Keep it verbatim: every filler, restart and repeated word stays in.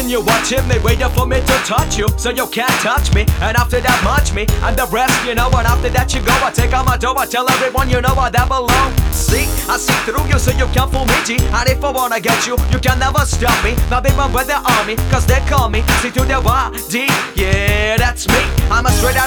watching you, watching me, waiting for me to touch you, so you can't touch me. And after that, munch me, and the rest, you know. And after that, you go. I take out my dough, I tell everyone, you know, I that below. See, I see through you, so you can't fool me, G. And if I wanna get you, you can never stop me. My big man with the army, cause they call me. See through their body, yeah, that's me. I'm a straight out